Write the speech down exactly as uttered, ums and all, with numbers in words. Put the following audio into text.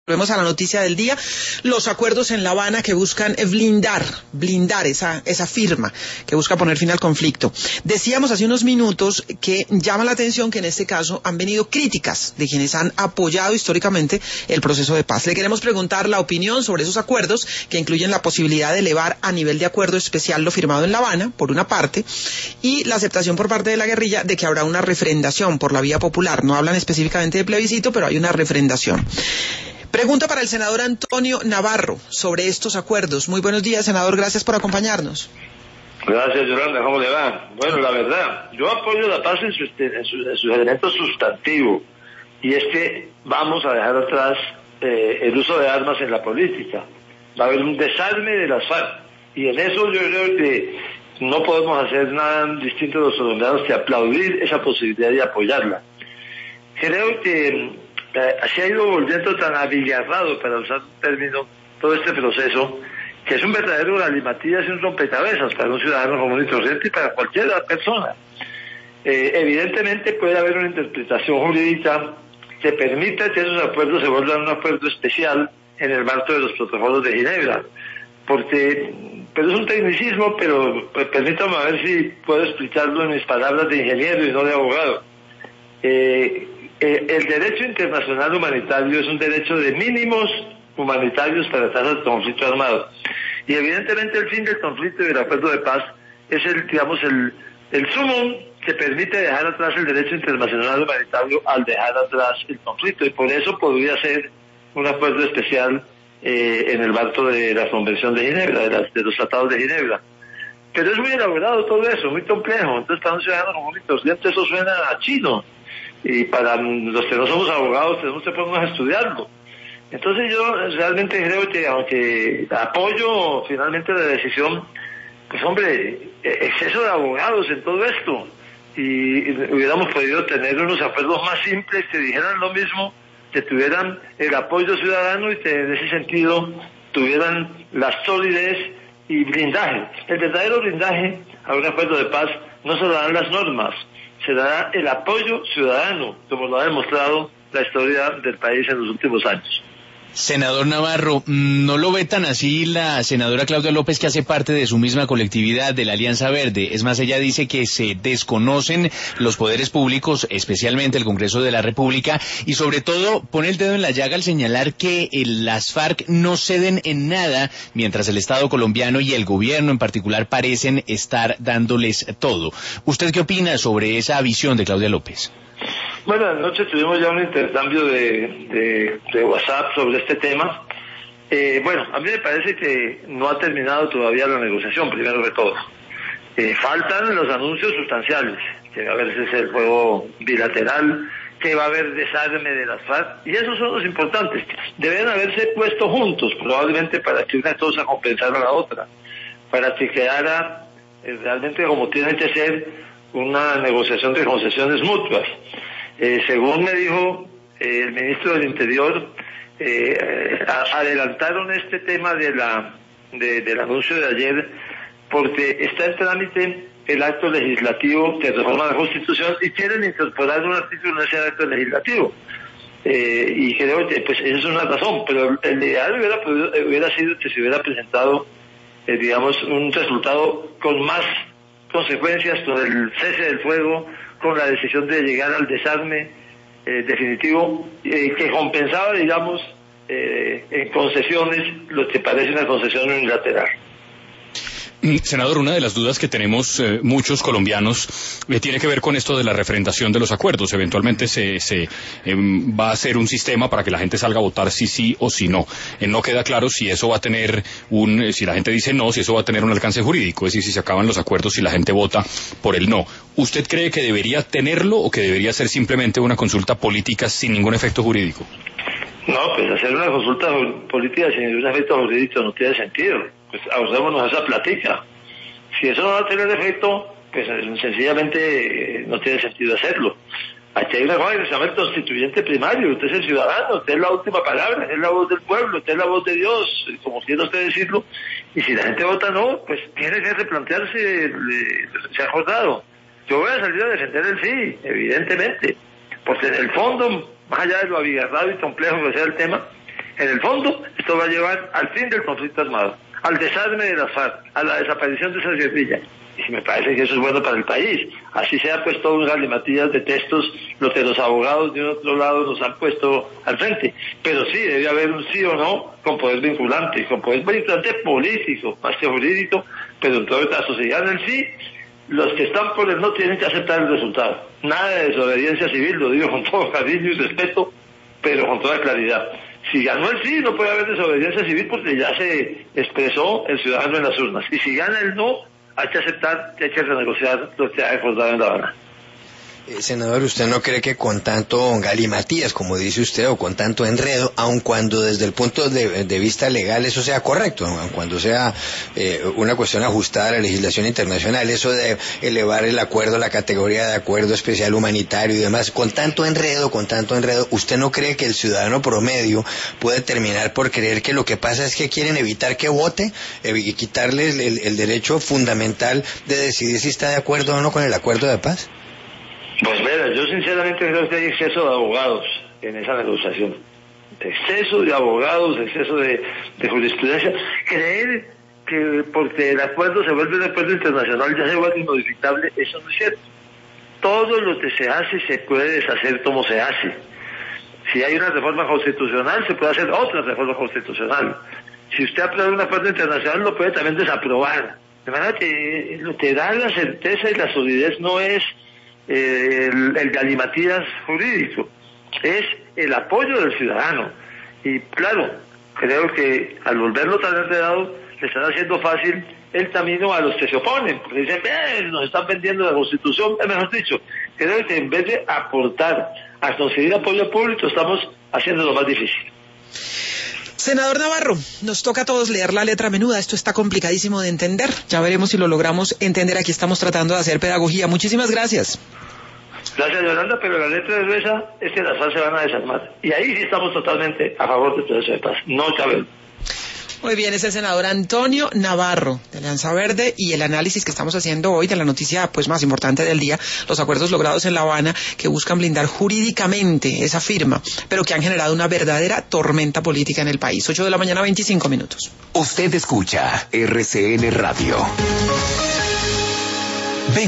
Volvemos a la noticia del día, los acuerdos en La Habana que buscan blindar, blindar esa, esa firma que busca poner fin al conflicto. Decíamos hace unos minutos que llama la atención que en este caso han venido críticas de quienes han apoyado históricamente el proceso de paz. Le queremos preguntar la opinión sobre esos acuerdos que incluyen la posibilidad de elevar a nivel de acuerdo especial lo firmado en La Habana, por una parte, y la aceptación por parte de la guerrilla de que habrá una refrendación por la vía popular. No hablan específicamente de plebiscito, pero hay una refrendación. Pregunta para el senador Antonio Navarro sobre estos acuerdos. Muy buenos días, senador, gracias por acompañarnos. Gracias, Yolanda, ¿cómo le va? Bueno, la verdad, yo apoyo la paz en sus en su, en su elementos sustantivos, y es que vamos a dejar atrás eh, el uso de armas en la política. Va a haber un desarme de las FARC, y en eso yo creo que no podemos hacer nada distinto de los colombianos que aplaudir esa posibilidad y apoyarla. Creo que Eh, se ha ido volviendo tan abigarrado, para usar un término, todo este proceso, que es un verdadero galimatías y un rompecabezas para un ciudadano común y corriente y para cualquier persona. Eh, evidentemente puede haber una interpretación jurídica que permita que esos acuerdos se vuelvan un acuerdo especial en el marco de los protocolos de Ginebra, porque pero es un tecnicismo, pero pues, permítame a ver si puedo explicarlo en mis palabras de ingeniero y no de abogado. Eh, Eh, el derecho internacional humanitario es un derecho de mínimos humanitarios para tratar el conflicto armado. Y evidentemente el fin del conflicto y del acuerdo de paz es el, digamos, el, el sumum que permite dejar atrás el derecho internacional humanitario al dejar atrás el conflicto. Y por eso podría ser un acuerdo especial eh, en el marco de la Convención de Ginebra, de, las, de los tratados de Ginebra. Pero es muy elaborado todo eso, muy complejo. Entonces para un ciudadano común y corriente eso suena a chino. Y para los que no somos abogados tenemos que ponernos a estudiarlo. Entonces yo realmente creo que, aunque apoyo finalmente la decisión, pues hombre, exceso de abogados en todo esto, y hubiéramos podido tener unos acuerdos más simples que dijeran lo mismo, que tuvieran el apoyo ciudadano y que en ese sentido tuvieran la solidez y blindaje. El verdadero blindaje a un acuerdo de paz no se dan las normas, se dará el apoyo ciudadano, como lo ha demostrado la historia del país en los últimos años. Senador Navarro, ¿no lo ve tan así la senadora Claudia López, que hace parte de su misma colectividad, de la Alianza Verde? Es más, ella dice que se desconocen los poderes públicos, especialmente el Congreso de la República, y sobre todo pone el dedo en la llaga al señalar que las FARC no ceden en nada, mientras el Estado colombiano y el gobierno en particular parecen estar dándoles todo. ¿Usted qué opina sobre esa visión de Claudia López? Bueno, anoche tuvimos ya un intercambio de, de, de WhatsApp sobre este tema. Eh, bueno, a mí me parece que no ha terminado todavía la negociación, primero de todo. Eh, faltan los anuncios sustanciales, que va a haber ese el juego bilateral, que va a haber desarme de las FARC, y esos son los importantes. Deben haberse puesto juntos, probablemente para que una cosa compensara a la otra, para que quedara eh, realmente como tiene que ser una negociación de concesiones mutuas. Eh, según me dijo eh, el ministro del Interior, eh, a, adelantaron este tema de la de, del anuncio de ayer porque está en trámite el acto legislativo que reforma la Constitución y quieren incorporar un artículo en ese acto legislativo. Eh, y creo que pues esa es una razón, pero el ideal hubiera, podido, hubiera sido que se hubiera presentado, eh, digamos, un resultado con más consecuencias, con el cese del fuego, con la decisión de llegar al desarme eh, definitivo, eh, que compensaba, digamos, eh, en concesiones lo que parece una concesión unilateral. Senador, una de las dudas que tenemos eh, muchos colombianos eh, tiene que ver con esto de la refrendación de los acuerdos. Eventualmente se, se eh, va a hacer un sistema para que la gente salga a votar si sí o si no. Eh, no queda claro si eso va a tener un, eh, si la gente dice no, si eso va a tener un alcance jurídico, es decir, si se acaban los acuerdos si la gente vota por el no. ¿Usted cree que debería tenerlo o que debería ser simplemente una consulta política sin ningún efecto jurídico? No, pues hacer una consulta política sin ningún efecto jurídico no tiene sentido. Pues ahorrémonos esa platica. Si eso no va a tener efecto, pues sencillamente no tiene sentido hacerlo. Aquí hay una cosa que se llama el constituyente primario. Usted es el ciudadano, usted es la última palabra, es la voz del pueblo, usted es la voz de Dios, como quiera usted decirlo. Y si la gente vota no, pues tiene que replantearse lo que se ha acordado. Yo voy a salir a defender el sí, evidentemente, porque en el fondo, más allá de lo abigarrado y complejo que sea el tema, En el fondo, esto va a llevar al fin del conflicto armado, al desarme de las FARC, a la desaparición de esa guerrilla. Y me parece que eso es bueno para el país. Así se ha puesto un galimatías de textos, lo que los abogados de otro lado nos han puesto al frente. Pero sí, debe haber un sí o no con poder vinculante, con poder vinculante político, más que jurídico, pero en todo caso, si gana el sí, los que están por el no tienen que aceptar el resultado. Nada de desobediencia civil, lo digo con todo cariño y respeto, pero con toda claridad. Si ganó el sí, no puede haber desobediencia civil porque ya se expresó el ciudadano en las urnas. Y si gana el no, hay que aceptar que hay que renegociar lo que ha acordado en La Habana. Eh, senador, ¿usted no cree que con tanto galimatías, como dice usted, o con tanto enredo, aun cuando desde el punto de, de vista legal eso sea correcto, aun cuando sea eh, una cuestión ajustada a la legislación internacional, eso de elevar el acuerdo a la categoría de acuerdo especial humanitario y demás, con tanto enredo, con tanto enredo, ¿usted no cree que el ciudadano promedio puede terminar por creer que lo que pasa es que quieren evitar que vote eh, y quitarles el, el derecho fundamental de decidir si está de acuerdo o no con el acuerdo de paz? Pues mira, yo sinceramente creo que hay exceso de abogados en esa negociación. Exceso de abogados, exceso de, de jurisprudencia. Creer que porque el acuerdo se vuelve un acuerdo internacional ya se vuelve inmodificable, eso no es cierto. Todo lo que se hace se puede deshacer como se hace. Si hay una reforma constitucional, se puede hacer otra reforma constitucional. Si usted aprueba un acuerdo internacional, lo puede también desaprobar. De manera que lo que da la certeza y la solidez no es El, el galimatías jurídico, es el apoyo del ciudadano. Y claro, creo que al volverlo tan enredado le están haciendo fácil el camino a los que se oponen, porque dicen, eh, nos están vendiendo la Constitución, eh, mejor dicho, creo que en vez de aportar a conseguir apoyo público, estamos haciendo lo más difícil. Senador Navarro, nos toca a todos leer la letra menuda, esto está complicadísimo de entender, ya veremos si lo logramos entender, aquí estamos tratando de hacer pedagogía, muchísimas gracias. Gracias, Yolanda, pero la letra de gruesa es que las FARC se van a desarmar, y ahí sí estamos totalmente a favor del proceso de paz, no cabe. Muy bien, es el senador Antonio Navarro, de Alianza Verde, y el análisis que estamos haciendo hoy de la noticia pues más importante del día, los acuerdos logrados en La Habana que buscan blindar jurídicamente esa firma, pero que han generado una verdadera tormenta política en el país. ocho de la mañana, veinticinco minutos. Usted escucha R C N Radio.